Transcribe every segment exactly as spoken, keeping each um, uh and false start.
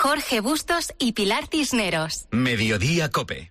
Jorge Bustos y Pilar Cisneros. Mediodía Cope.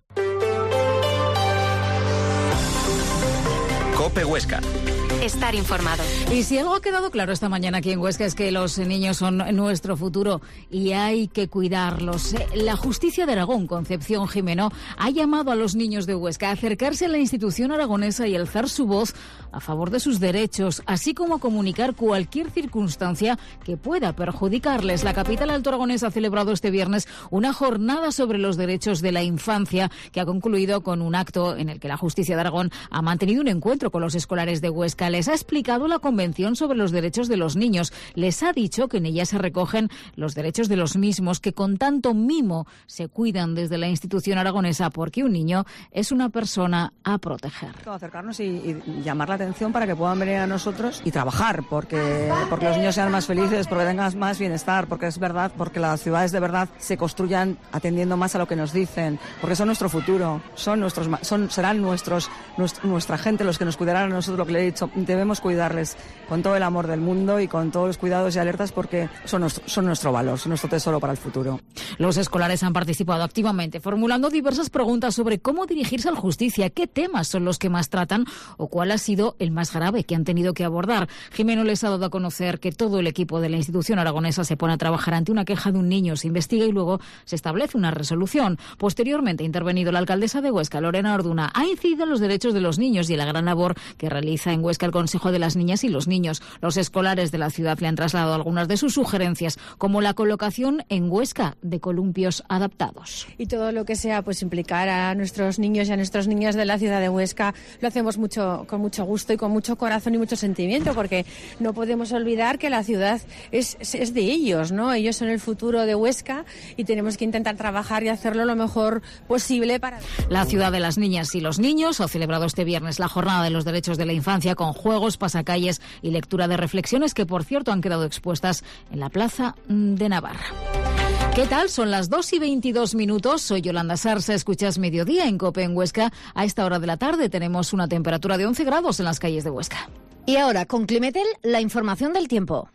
Cope Huesca. Estar informado. Y si algo ha quedado claro esta mañana aquí en Huesca es que los niños son nuestro futuro y hay que cuidarlos. La Justicia de Aragón, Concepción Jimeno, ha llamado a los niños de Huesca a acercarse a la institución aragonesa y alzar su voz a favor de sus derechos, así como a comunicar cualquier circunstancia que pueda perjudicarles. La capital altoaragonesa ha celebrado este viernes una jornada sobre los derechos de la infancia que ha concluido con un acto en el que la Justicia de Aragón ha mantenido un encuentro con los escolares de Huesca. Les ha explicado la Convención sobre los Derechos de los Niños. Les ha dicho que en ella se recogen los derechos de los mismos, que con tanto mimo se cuidan desde la institución aragonesa, porque un niño es una persona a proteger. Acercarnos y, y llamar la atención para que puedan venir a nosotros y trabajar, porque, porque los niños sean más felices, porque tengan más bienestar, porque es verdad, porque las ciudades de verdad se construyan atendiendo más a lo que nos dicen, porque son nuestro futuro, son nuestros, son, serán nuestros, nuestra gente los que nos cuidarán a nosotros, lo que le he dicho. Debemos cuidarles con todo el amor del mundo y con todos los cuidados y alertas, porque son nuestro, son nuestro valor, son nuestro tesoro para el futuro. Los escolares han participado activamente, formulando diversas preguntas sobre cómo dirigirse a la justicia, qué temas son los que más tratan o cuál ha sido el más grave que han tenido que abordar. Jimeno les ha dado a conocer que todo el equipo de la institución aragonesa se pone a trabajar ante una queja de un niño, se investiga y luego se establece una resolución. Posteriormente ha intervenido la alcaldesa de Huesca, Lorena Orduna, ha incidido en los derechos de los niños y en la gran labor que realiza en Huesca el Consejo de las Niñas y los Niños. Los escolares de la ciudad le han trasladado algunas de sus sugerencias, como la colocación en Huesca de columpios adaptados. Y todo lo que sea pues implicar a nuestros niños y a nuestras niñas de la ciudad de Huesca lo hacemos mucho con mucho gusto y con mucho corazón y mucho sentimiento, porque no podemos olvidar que la ciudad es, es de ellos, ¿no? Ellos son el futuro de Huesca y tenemos que intentar trabajar y hacerlo lo mejor posible para... La ciudad de las niñas y los niños ha celebrado este viernes la jornada de los derechos de la infancia con juegos, pasacalles y lectura de reflexiones que, por cierto, han quedado expuestas en la Plaza de Navarra. ¿Qué tal? Son las dos y veintidós minutos. Soy Yolanda Sarsa. Escuchas Mediodía en COPE en Huesca. A esta hora de la tarde tenemos una temperatura de once grados en las calles de Huesca. Y ahora, con Climetel, la información del tiempo.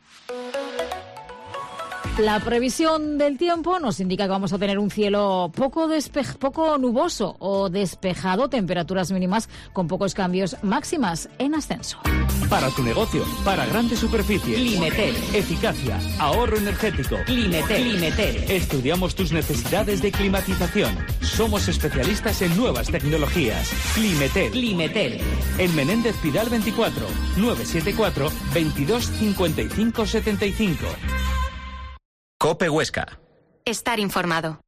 La previsión del tiempo nos indica que vamos a tener un cielo poco, despe- poco nuboso o despejado, temperaturas mínimas con pocos cambios, máximas en ascenso. Para tu negocio, para grandes superficies. Climetel. Eficacia, ahorro energético. Climetel. Climetel. Estudiamos tus necesidades de climatización. Somos especialistas en nuevas tecnologías. Climetel. Climetel. En Menéndez Pidal veinticuatro, nueve siete cuatro, veintidós cincuenta y cinco setenta y cinco. Cope Huesca. Estar informado.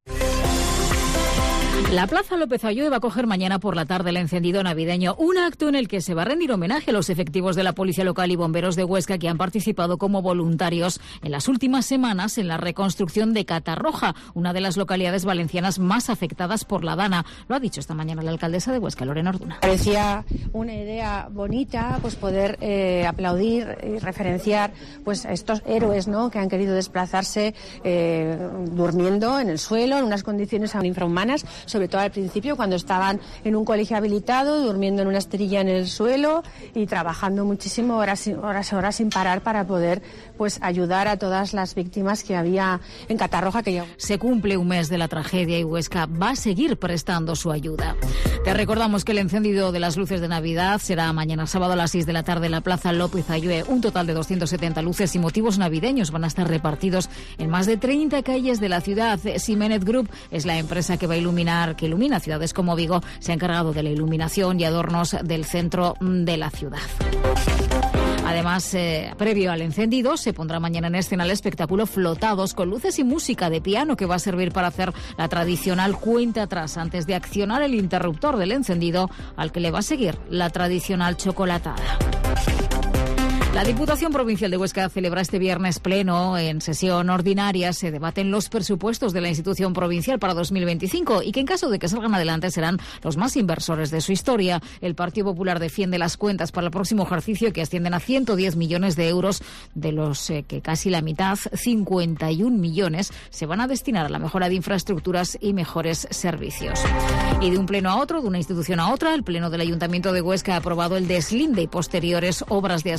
La Plaza López Aylló va a coger mañana por la tarde el encendido navideño, un acto en el que se va a rendir homenaje a los efectivos de la Policía Local y bomberos de Huesca que han participado como voluntarios en las últimas semanas en la reconstrucción de Catarroja, una de las localidades valencianas más afectadas por la Dana. Lo ha dicho esta mañana la alcaldesa de Huesca, Lorena Orduna. Parecía una idea bonita pues poder eh, aplaudir y referenciar pues a estos héroes, ¿no?, que han querido desplazarse eh, durmiendo en el suelo en unas condiciones infrahumanas, sobre todo al principio cuando estaban en un colegio habilitado, durmiendo en una esterilla en el suelo y trabajando muchísimo, horas horas horas sin parar para poder pues ayudar a todas las víctimas que había en Catarroja. Que ya... Se cumple un mes de la tragedia y Huesca va a seguir prestando su ayuda. Te recordamos que el encendido de las luces de Navidad será mañana sábado a las seis de la tarde en la Plaza López Aylló. Un total de doscientas setenta luces y motivos navideños van a estar repartidos en más de treinta calles de la ciudad. Simenet Group es la empresa que va a iluminar que ilumina ciudades como Vigo, se ha encargado de la iluminación y adornos del centro de la ciudad. Además, eh, previo al encendido, se pondrá mañana en escena el espectáculo Flotados, con luces y música de piano que va a servir para hacer la tradicional cuenta atrás antes de accionar el interruptor del encendido, al que le va a seguir la tradicional chocolatada. La Diputación Provincial de Huesca celebra este viernes pleno. En sesión ordinaria se debaten los presupuestos de la institución provincial para dos mil veinticinco y que, en caso de que salgan adelante, serán los más inversores de su historia. El Partido Popular defiende las cuentas para el próximo ejercicio, que ascienden a ciento diez millones de euros, de los eh, que casi la mitad, cincuenta y un millones, se van a destinar a la mejora de infraestructuras y mejores servicios. Y de un pleno a otro, de una institución a otra, el Pleno del Ayuntamiento de Huesca ha aprobado el deslinde y posteriores obras de asfaltado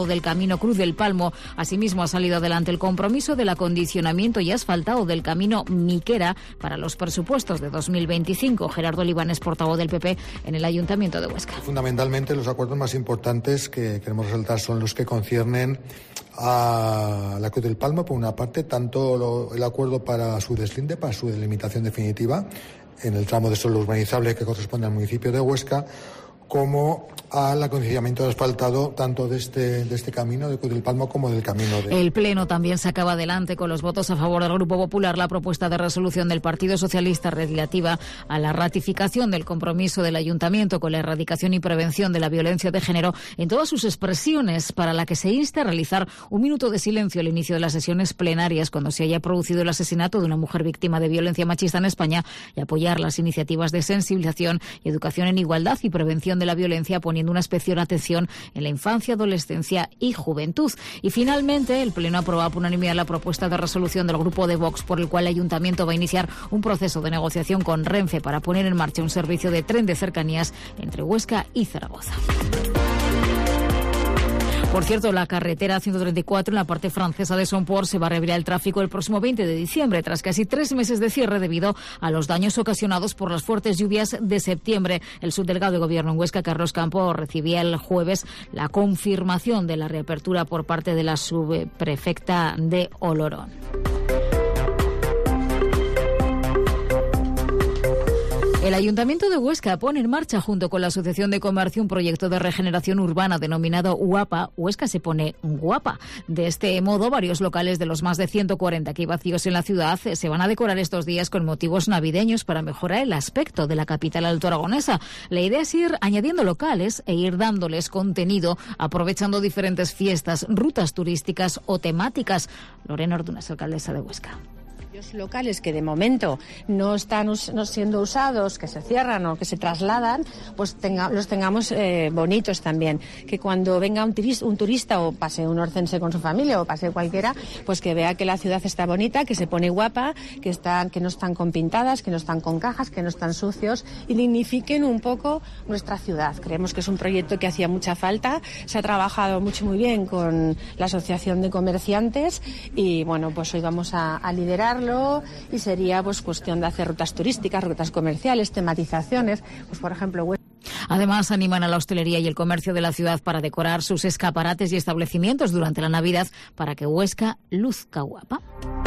asfaltado del camino Cruz del Palmo. Asimismo, ha salido adelante el compromiso del acondicionamiento y asfaltado del camino Miquera para los presupuestos de dos mil veinticinco. Gerardo Olivanes, portavoz del P P en el Ayuntamiento de Huesca. Fundamentalmente, los acuerdos más importantes que queremos resaltar son los que conciernen a la Cruz del Palmo, por una parte, tanto lo, el acuerdo para su deslinde, para su delimitación definitiva en el tramo de suelo urbanizable que corresponde al municipio de Huesca, como al acondicionamiento de asfaltado tanto de este, de este camino de Cruz del Palmo como del camino de... El Pleno también sacaba adelante con los votos a favor del Grupo Popular la propuesta de resolución del Partido Socialista relativa a la ratificación del compromiso del Ayuntamiento con la erradicación y prevención de la violencia de género en todas sus expresiones, para la que se insta a realizar un minuto de silencio al inicio de las sesiones plenarias cuando se haya producido el asesinato de una mujer víctima de violencia machista en España, y apoyar las iniciativas de sensibilización y educación en igualdad y prevención de la violencia, poniendo una especial atención en la infancia, adolescencia y juventud. Y finalmente, el Pleno aprobó por unanimidad la propuesta de resolución del Grupo de Vox, por el cual el Ayuntamiento va a iniciar un proceso de negociación con Renfe para poner en marcha un servicio de tren de cercanías entre Huesca y Zaragoza. Por cierto, la carretera ciento treinta y cuatro en la parte francesa de Somport se va a reabrir al tráfico el próximo veinte de diciembre, tras casi tres meses de cierre debido a los daños ocasionados por las fuertes lluvias de septiembre. El subdelegado de Gobierno en Huesca, Carlos Campo, recibía el jueves la confirmación de la reapertura por parte de la subprefecta de Olorón. El Ayuntamiento de Huesca pone en marcha, junto con la Asociación de Comercio, un proyecto de regeneración urbana denominado Guapa. Huesca se pone guapa. De este modo, varios locales de los más de ciento cuarenta que hay vacíos en la ciudad se van a decorar estos días con motivos navideños para mejorar el aspecto de la capital altoaragonesa. La idea es ir añadiendo locales e ir dándoles contenido, aprovechando diferentes fiestas, rutas turísticas o temáticas. Lorena Ordunas, alcaldesa de Huesca. Los locales que de momento no están us- no siendo usados, que se cierran o que se trasladan, pues tenga, los tengamos eh, bonitos también. Que cuando venga un turista, un turista o pase un orcense con su familia o pase cualquiera, pues que vea que la ciudad está bonita, que se pone guapa, que, está, que no están con pintadas, que no están con cajas, que no están sucios, y dignifiquen un poco nuestra ciudad. Creemos que es un proyecto que hacía mucha falta. Se ha trabajado mucho muy bien con la Asociación de Comerciantes y bueno, pues hoy vamos a, a liderarlo. Y sería pues cuestión de hacer rutas turísticas, rutas comerciales, tematizaciones, pues por ejemplo. Además, animan a la hostelería y el comercio de la ciudad para decorar sus escaparates y establecimientos durante la Navidad para que Huesca luzca guapa.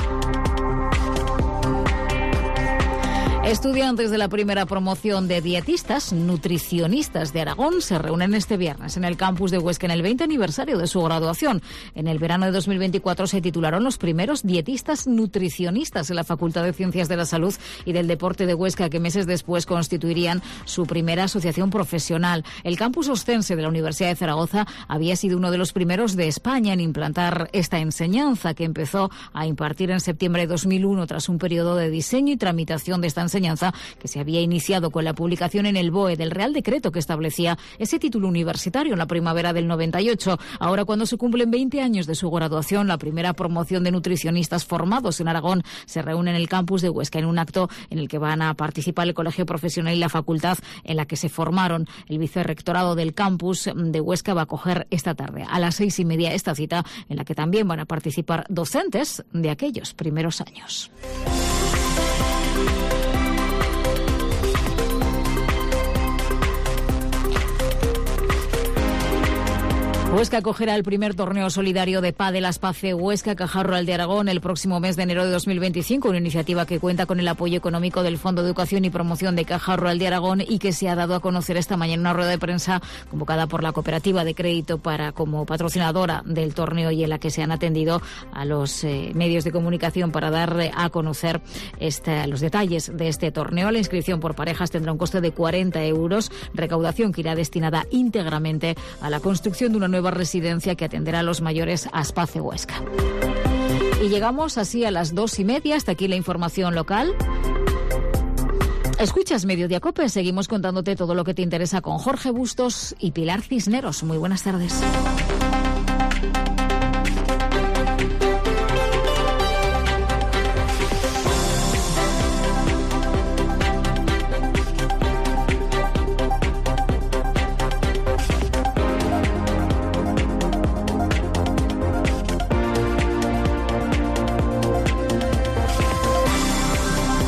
Estudiantes de la primera promoción de dietistas nutricionistas de Aragón se reúnen este viernes en el campus de Huesca en el veinte aniversario de su graduación. En el verano de dos mil veinticuatro se titularon los primeros dietistas nutricionistas en la Facultad de Ciencias de la Salud y del Deporte de Huesca, que meses después constituirían su primera asociación profesional. El campus ostense de la Universidad de Zaragoza había sido uno de los primeros de España en implantar esta enseñanza, que empezó a impartir en septiembre de dos mil uno tras un periodo de diseño y tramitación de esta enseñanza que se había iniciado con la publicación en el B O E del Real Decreto que establecía ese título universitario en la primavera del noventa y ocho. Ahora, cuando se cumplen veinte años de su graduación, la primera promoción de nutricionistas formados en Aragón se reúne en el campus de Huesca en un acto en el que van a participar el Colegio Profesional y la facultad en la que se formaron. El vicerrectorado del campus de Huesca va a acoger esta tarde a las seis y media esta cita, en la que también van a participar docentes de aquellos primeros años. Huesca acogerá el primer torneo solidario de pádel Aspace Huesca Caja Rural de Aragón el próximo mes de enero de dos mil veinticinco, una iniciativa que cuenta con el apoyo económico del Fondo de Educación y Promoción de Caja Rural de Aragón y que se ha dado a conocer esta mañana en una rueda de prensa convocada por la Cooperativa de Crédito para como patrocinadora del torneo, y en la que se han atendido a los eh, medios de comunicación para dar eh, a conocer este, los detalles de este torneo. La inscripción por parejas tendrá un coste de cuarenta euros, recaudación que irá destinada íntegramente a la construcción de una nueva residencia que atenderá a los mayores Aspace Huesca. Y llegamos así a las dos y media. Hasta aquí la información local. Escuchas Mediodía Cope. Seguimos contándote todo lo que te interesa con Jorge Bustos y Pilar Cisneros. Muy buenas tardes.